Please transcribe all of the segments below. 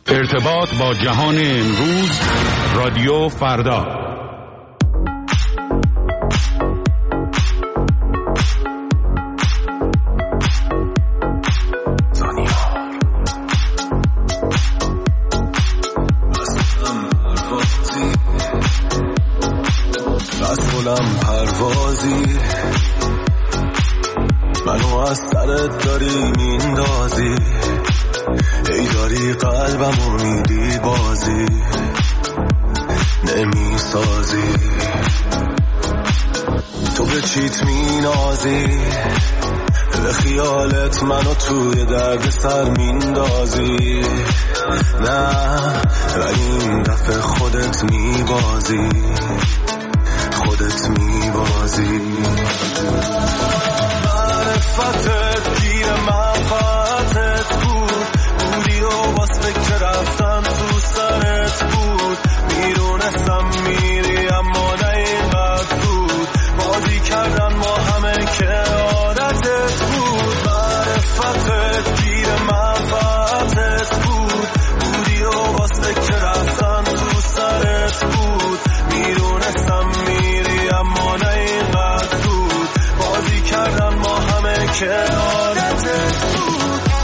ارتباط با جهان امروز، رادیو فردا. مسئولم پروازی، منو از سرت داری میندازی، ای داری قلبمو میدی بازی نمیسازی، تو به چیت مینازی، به خیالت منو توی درد سر میندازی، نه ولی این دفعه خودت میبازی، خودت میبازی. معرفتت گیر منفعتت بود، بودی و باز فکر رفتن تو سرت بود، میدونستم میری اما نه اینقدر بود، بازی کردن ما همه که عادتت بود. معرفتت گیر منفعتت بود، بودی و باز فکر رفتن تو سرت بود، میدونستم میری اما نه اینقدر بود، بازی کردن ما همه که عادتت بود.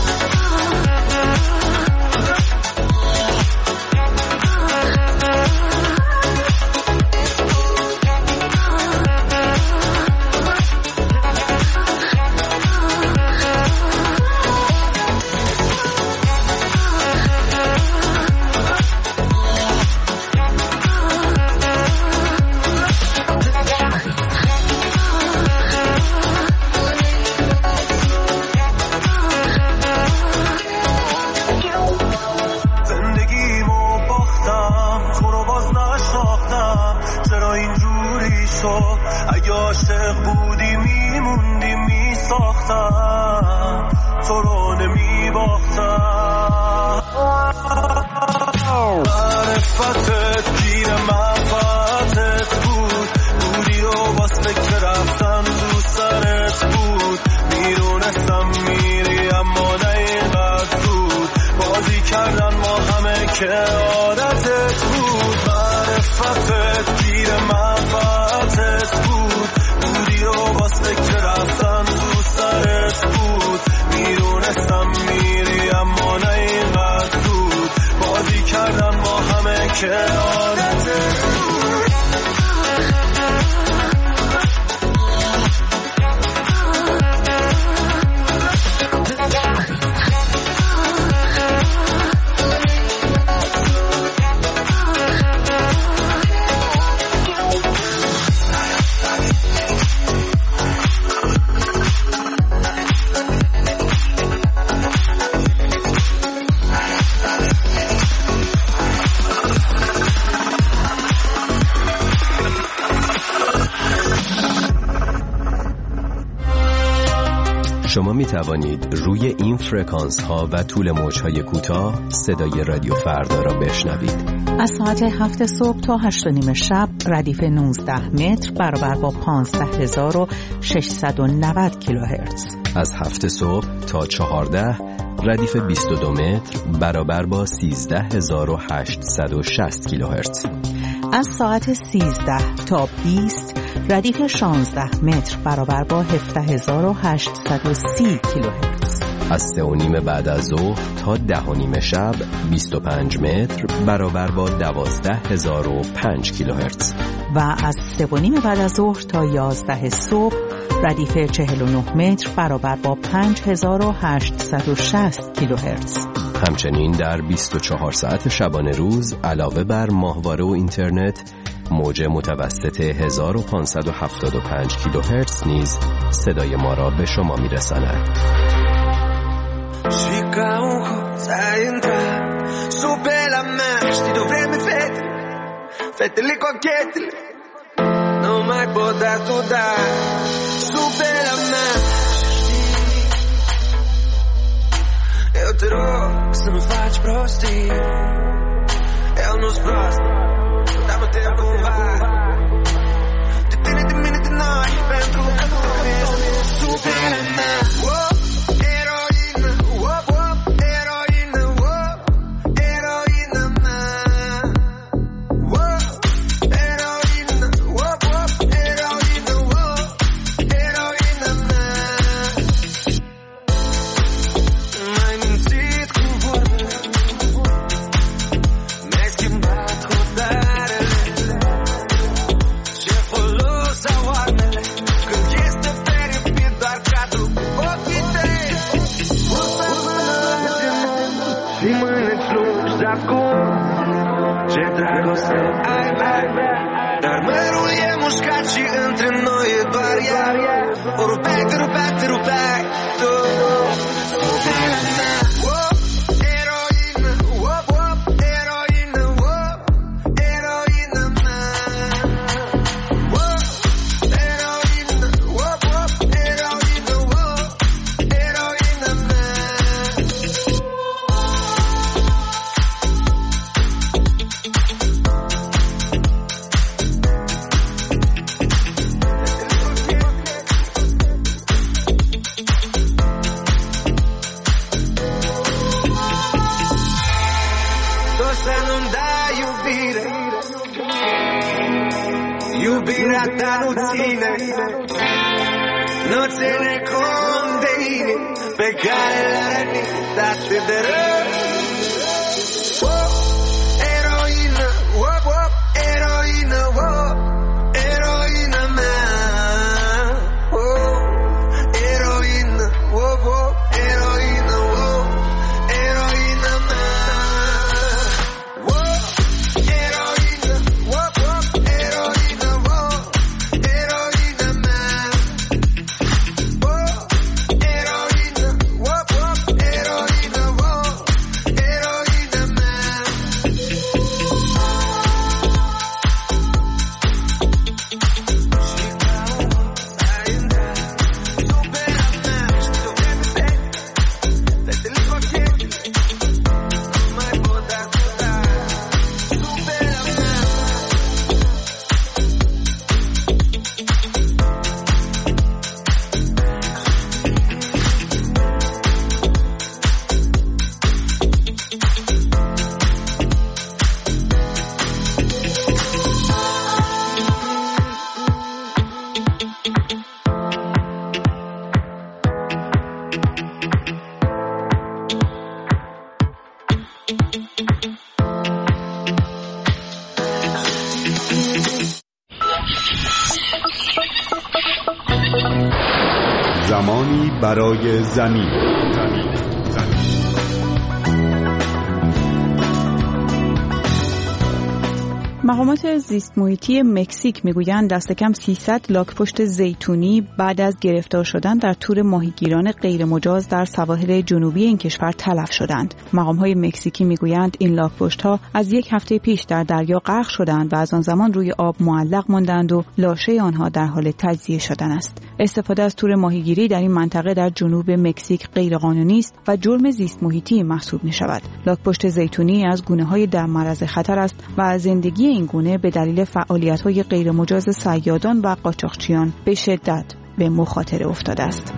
شما می توانید روی این فرکانس ها و طول موج های کوتاه صدای رادیو فردا را بشنوید. از ساعت 7 صبح تا 8:30 شب ردیف 19 متر برابر با 15690 کیلوهرتز. از 7 صبح تا 14 ردیف 22 متر برابر با 13860 کیلوهرتز. از ساعت 13 تا 20 ردیف 16 متر برابر با 17830 کیلوهرتز. از 3:30 بعد از ظهر تا 10:30 شب 25 متر برابر با 12005 کیلوهرتز. و از 3:30 بعد از ظهر تا 11 صبح ردیف 49 متر برابر با 5860 کیلوهرتز. همچنین در 24 ساعت شبانه روز علاوه بر ماهواره و اینترنت، موج متوسط 1575 کیلوهرتز نیز صدای ما را به شما میرساند. Eu te rog să nu faci prostii, eu nu-ți prost, dar mă tem cumva de tine, de mine, de noi, pentru că tu ești supera mea. Eroină, eroină, eroină, Ce dragoste ai, dar măruie mușcaci între noi e bariera. O rupeai tu iubirea mea. Eroină, eroină, eroină mea. Eroină, eroină, eroină mea. Iubirea ta nu ține, nu ține cont de inimi pe care le-a rănit atât de rău. Eroină, eroină, eroină mea. Eroină, eroină, eroină mea. زمانی برای زمین. مقامات زیست محیطی مکزیک میگویند دست کم 300 لاک‌پشت زیتونی بعد از گرفتار شدن در تور ماهیگیران غیرمجاز در سواحل جنوبی این کشور تلف شدند. مقام‌های مکزیکی میگویند این لاک‌پشت‌ها از یک هفته پیش در دریا غرق شدند و از آن زمان روی آب معلق ماندند و لاشه آنها در حال تجزیه شدن است. استفاده از تور ماهیگیری در این منطقه در جنوب مکزیک غیرقانونی است و جرم زیست محیطی محسوب می‌شود. لاک‌پشت زیتونی از گونه‌های در معرض خطر است و زندگی این گونه به دلیل فعالیت‌های غیرمجاز صیادان و قاچاقچیان به شدت به مخاطره افتاده است.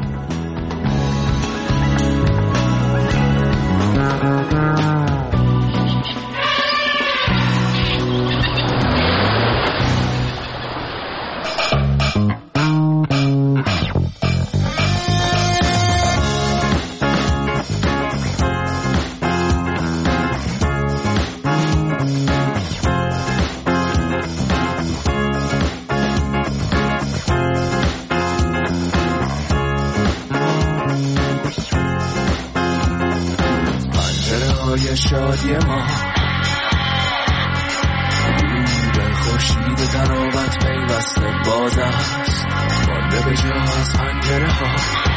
شادی ما به خورشید تراوت پیوسته باز است، مانده به جا از پنجره ها.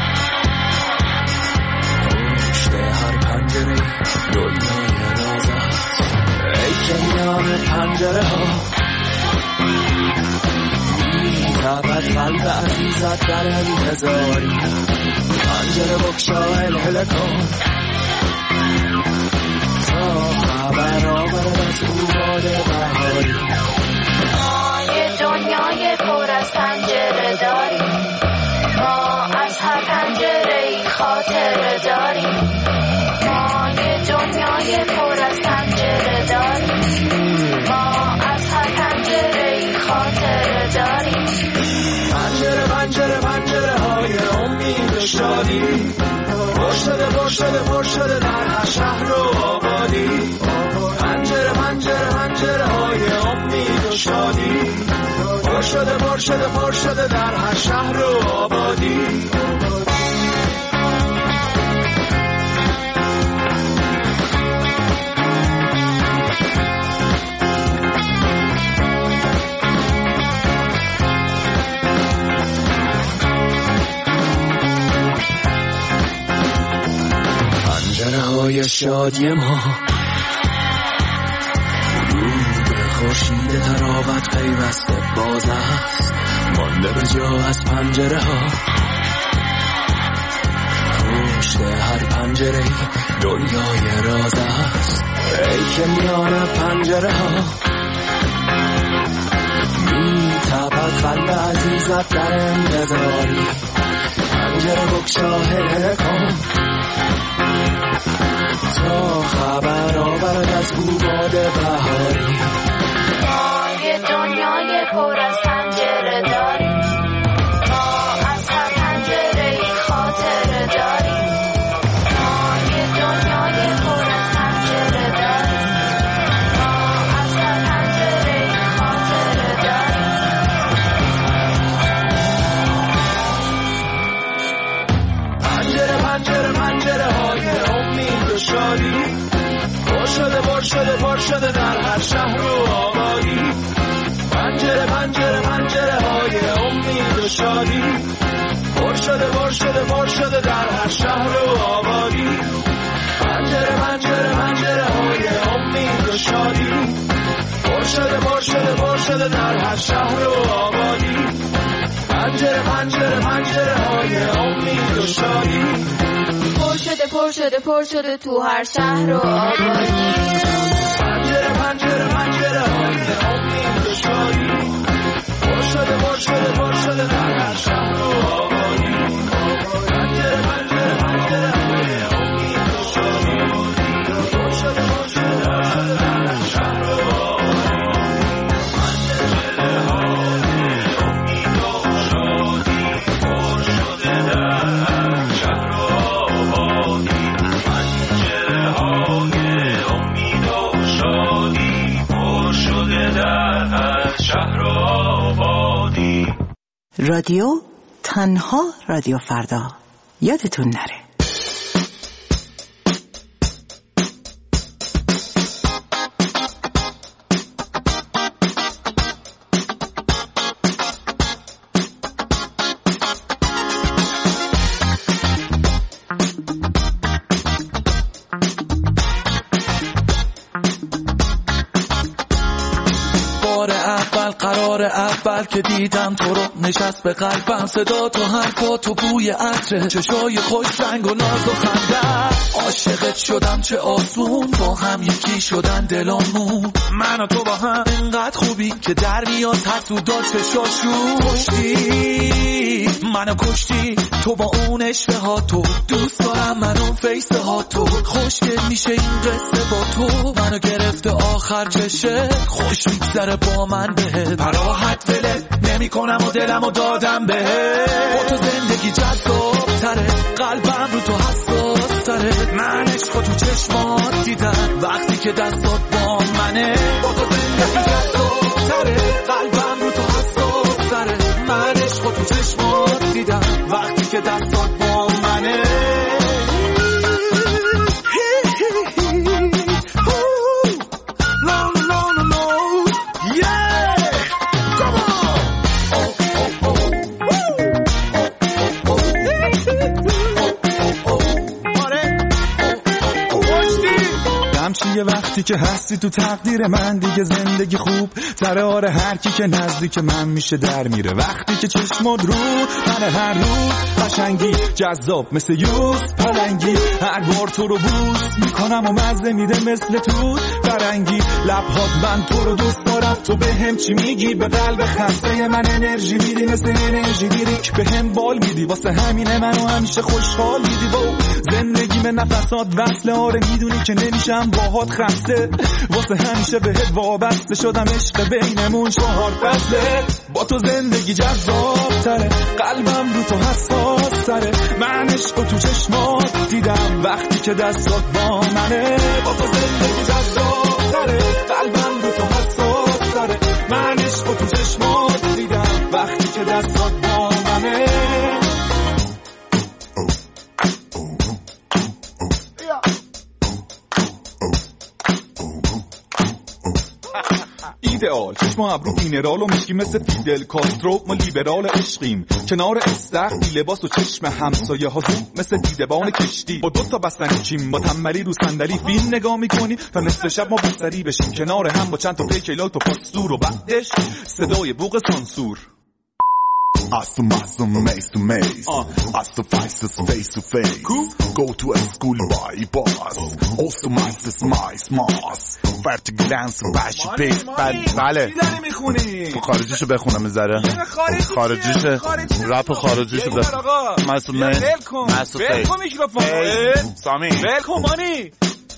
پشت هر پنجره دنیای راز است، ای که میان پنجره ها می‌تابد قلب عزیزت در انتظاری. پنجره بگشا الهله کن خبر آورد از او باد بهاری. ما یه دنیای پر از پنجره داریم، ما از هر پنجره‌ای خاطره داریم. ما یه دنیای پر از پنجره داریم، ما از هر پنجره‌ای خاطره داریم. پنجره پنجره پنجره های امید و شادی، پر شده در هر شهر و آبادی. پنجره پنجره پنجره های امید و شادی، پر شده در هر شهر و آبادی. شادی ما. به خورشید تراوت پیوسته باز است، مانده به جا از پنجره ها. پشت هر پنجره دنیای راز است، ای که میان پنجره ها می تپد قلب عزیزت در انتظاری. پنجره بگشا هله کن تا خبر آورد از باد بهاری. ما یه دنیای پر از پنجره داریم، ما از هر پنجره خاطره داریم. ما یه دنیای پر از پنجره داریم، ما از هر پنجره خاطره داریم. پنجره پنجره پنجره های امید و شادی، پر شده در هر شهر و آبادی. پنجره پنجره پنجره های امید و شادی، پر شده در هر شهر و آبادی. پنجره پنجره پنجره های امید و شادی، پر شده در هر شهر و آبادی. پنجره پنجره پنجره های امید و شادی، پر شده تو هر شهر و آبادی. پنجره پنجره پنجره های امید و شادی، پر شده در هر شهر و آبادی. پنجره پنجره پنجره های امید و شادی، پر شده در هر شهر و آبادی. پنجره های امید و شادی، پر شده در هر شهر و آبادی. پنجره های امید و شادی، پر شده در هر شهر و آبادی. رادیو تنها رادیو فردا، یادتون نره. قرار اول که دیدم تو رو نشست به قلبم، صدا تو حرفا تو بوی عطر چشای خوش رنگ و ناز و خنده. عاشقت شدم چه آسون، با هم یکی شدن دلامون. من و تو با هم انقدر خوبی که در میاد حسودا چشاشون. کشتی منو کشتی تو با اون اشوه ها، تو دوست دارم من اون فیسه ها، تو خوشگل میشه این قصه با تو. منو گرفته آخر چشه خوش میگذره با من بهت، پراحت ولت نمی کنم و دلمو دادم بهت. با تو زندگی جذاب تره، قلبم رو تو حساس تره. من عشقو تو چشمات دیدم وقتی که دستات با منه. با تو زندگی جذاب تره، قلبم رو تو حساس تره. من عشقو تو چشمات دیدم وقتی که دستات با منه. یه وقتی که هستی تو تقدیر من دیگه زندگی خوب تره. آره هر کی که نزدیک من میشه در میره وقتی که چشمات رو من هر روز قشنگی جذاب مثل یوز پلنگی. هر بار تو رو بوس میکنم و مزه میده مثل توت فرنگی. لبهات من تو رو دوست دارم، تو به هم چی میگی؟ به قلب خسته من انرژی میدی مثل انرژی گیری که به هم بال میدی. واسه همینه منو همیشه خوشحال میدی. با زندگی به نفسات وصله، آره میدونی که نمیشم باهات خسته. واسه همیشه بهت وابسته شدم، عشق بینمون 4 فصله. با تو زندگی جذاب تره، قلبم رو تو حساس تره. من عشق تو چشمات دیدم وقتی که دستات با منه. با تو زندگی جذاب تره، قلبم رو تو حساس تره. من عشق تو چشمات دیدم وقتی که دستات با منه. ایدئال چشم و ابرو مینرال و مشکی مثل فیدل کاسترو. ما لیبرال عشقیم کنار استخر بی لباس و چشم همسایه ها زوم مثل دیدبان کشتی. با 2 تا بستنی چیم با تنبلی رو صندلی فیلم نگاه میکنی تا نصف شب ما بستری بشیم کنار هم با چند تا پیکلات و پاستور و بعدش صدای بوق سانسور. Awesome, maze to maze. Suffices face to face. Go to a school by bus. Also mice. فرت گلنس باشی پیس. بله تو خارجیشو بخونم میذاره خارجیشه رپ خارجیشو بخونم. مسئول ولکن میکروفون سامی ولکن مانی.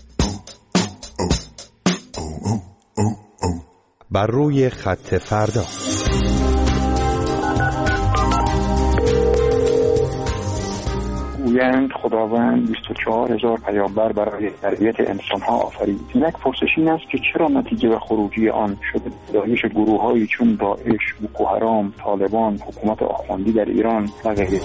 بر روی خط فردا. گویند خداوند 24,000 پیامبر برای تربیت انسانها آفرید. یک پرسش این است که چرا نتیجه و خروجی آن شده پیدایش گروه‌هایی چون داعش، بوکو حرام، طالبان، حکومت آخوندی در ایران و غیره.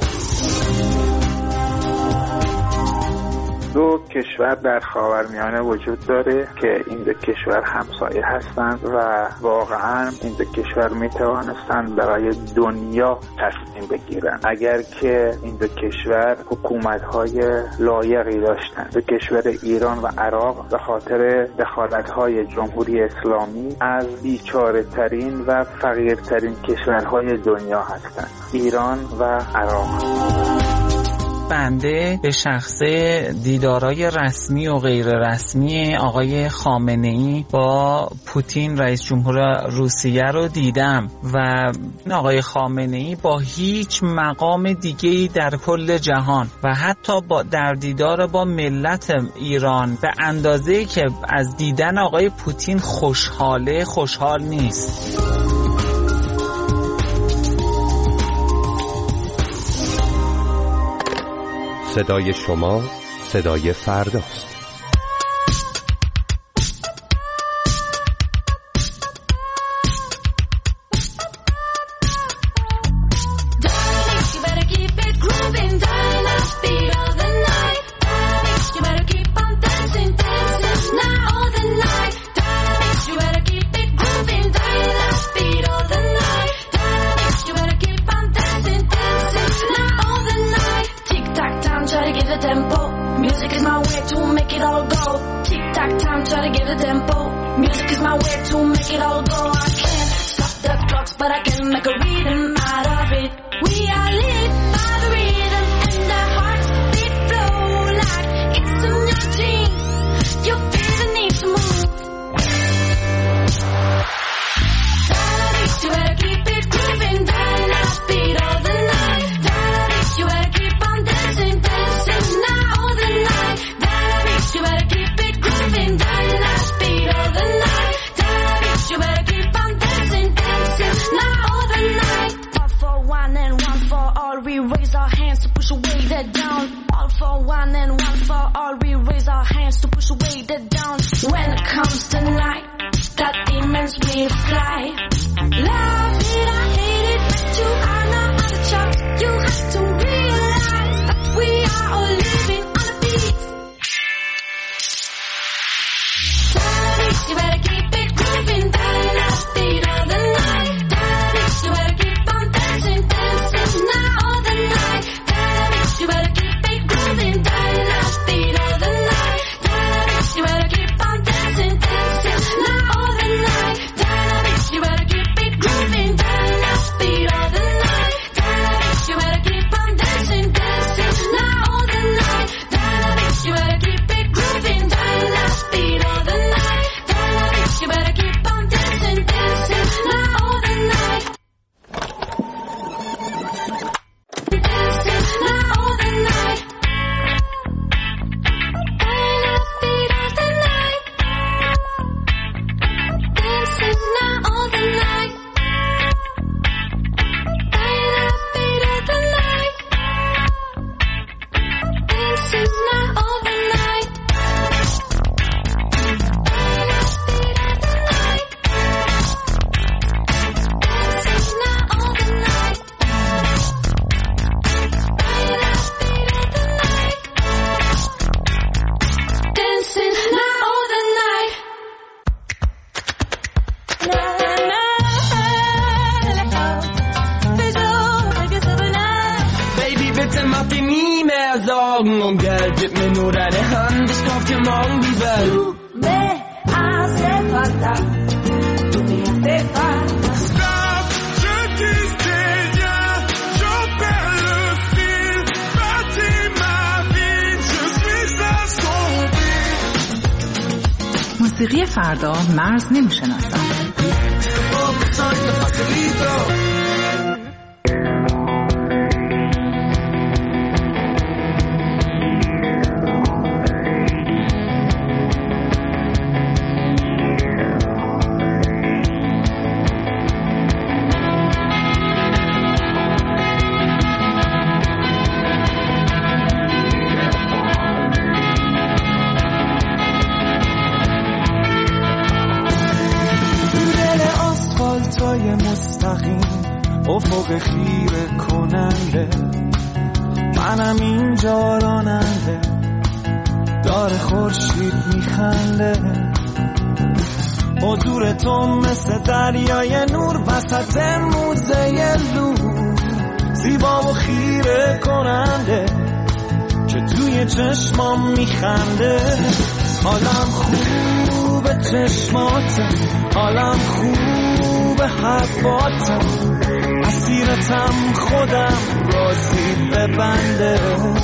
2 کشور در خاورمیانه وجود داره که این 2 کشور همسایه هستند و واقعا این 2 کشور می توانستند برای دنیا تصمیم بگیرن اگر که این 2 کشور حکومت‌های لایقی داشتند. 2 کشور ایران و عراق به خاطر دخالت‌های جمهوری اسلامی از بیچاره‌ترین و فقیرترین کشورهای دنیا هستند، ایران و عراق. بنده به شخصه دیدارای رسمی و غیر رسمی آقای خامنه‌ای با پوتین رئیس جمهور روسیه رو دیدم و آقای خامنه‌ای با هیچ مقام دیگه‌ای در کل جهان و حتی در دیدار با ملت ایران به اندازه‌ای که از دیدن آقای پوتین خوشحال نیست. صدای شما صدای فرداست. Augen und Geld, gib mir nur deine Hand, ich kauf dir morgen die Welt. Du me hace falta, du me hace falta. Stop, je disais rien, je perds le fil, bâtis ma vie, je suis assombri. موسیقی فردا مرز نمیشناسد. افق خیره کننده منم اینجا راننده داره خورشید میخنده حضور تو مثل دریای نور وسط موزه لور زیبا و خیره کننده که توی چشمام میخنده حالم خوبه چشماته حالم خوبه حرفاته اسیرتم خودم راضی ببنده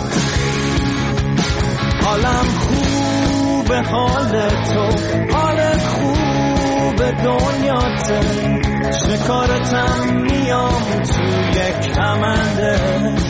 حالم خوبه حال تو حالت خوبه دنیاته شکارتم میام توی کمنده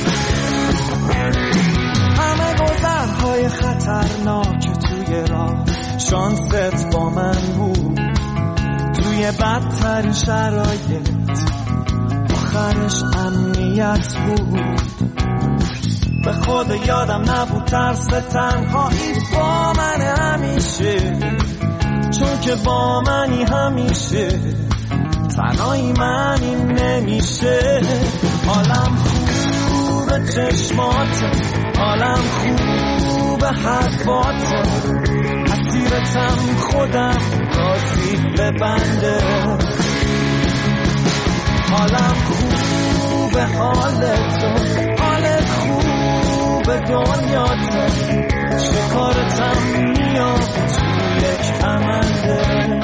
همه گذرهای خطرناک توی راه شانست با من بود توی بدترین شرایط آخرش امنیت بود به خود یادم نبود ترس تنهایی با من همیشه چون که با منی همیشه تنهایی منی نمیشه حالم خوبه چشماته حالم خوبه حرفاته اسیرتم خودم راضی ببنده حالم خوبه حالت تو حالت خوبه دنیاته شکارتم میام توی کمنده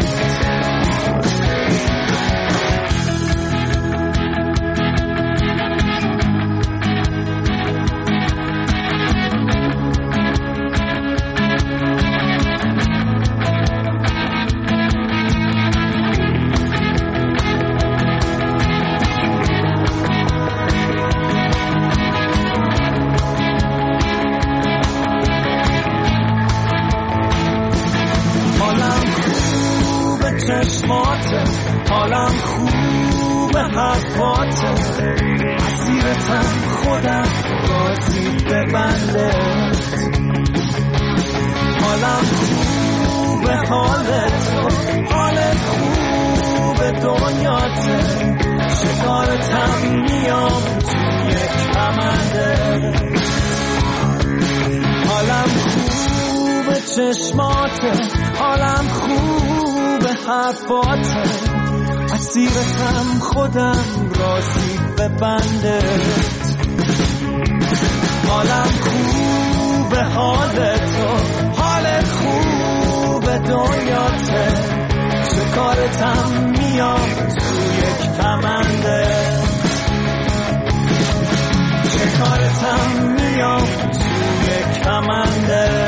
حالم خوبه حرفاته اسیرتم خودم راضی ببنده حالم خوبه حالت حالت خوبه دنیاته شکارتم میام توی کمنده حالم خوبه چشماته حالم خوبه حرفاته اسیرتم خودم راضی ببنده حالم خوبه حالت حالت خوبه دنیاته شکارتم میام توی کمنده شکارتم میام توی کمنده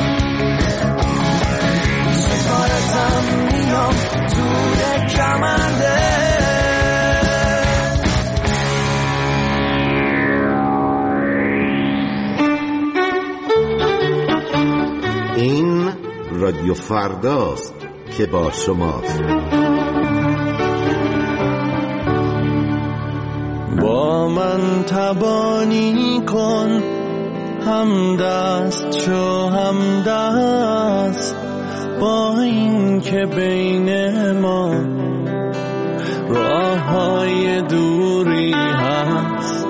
شکارتم میام توی کمنده این رادیو فرداست که با شماست. با من تبانی کن همدست شو همدست با این که بین ما راه های دوری هست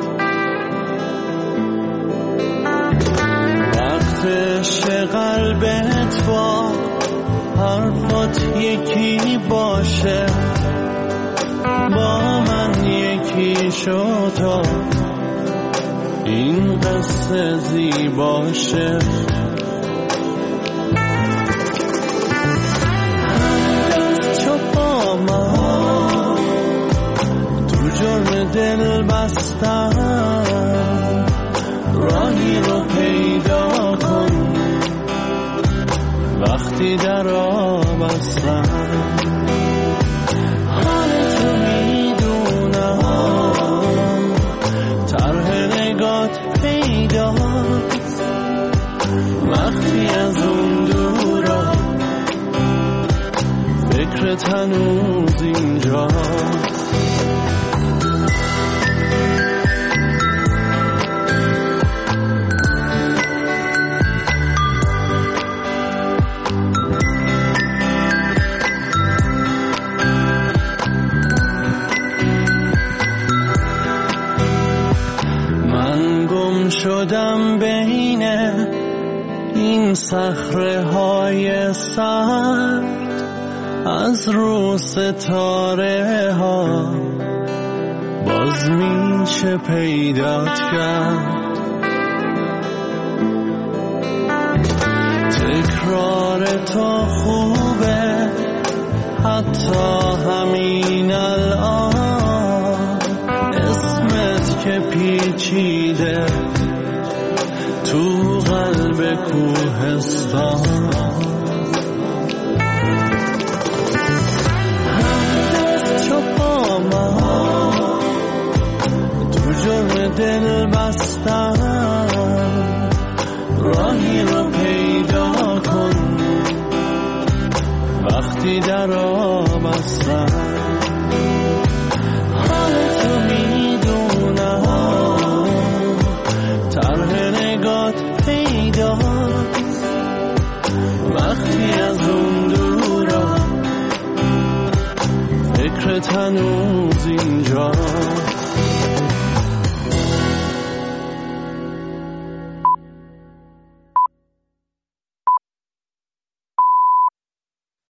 وقتش قلبت با حرفات یکی باشه با من یکی شو تا این قصه زیباشه. تو جرم دل بستم، راهی رو پیدا کن وقتی در آبستم. حالتو میدونم، طرح نگات پیداست وقتی از اون دورا، فکرت هنوز اینجاست. من گم شدم بین این صخره های سرد، از رو ستاره ها باز میشه پیدات کرد. تکرار تو خوبه حتی همین الان، اسمت که پیچیده تو قلب کوهستان. دل بستم، راهی رو پیدا کن وقتی در آبستم. حالتو میدونم، طرح نگات پیداست وقتی از اون دورا، فکرت هنوز اینجا.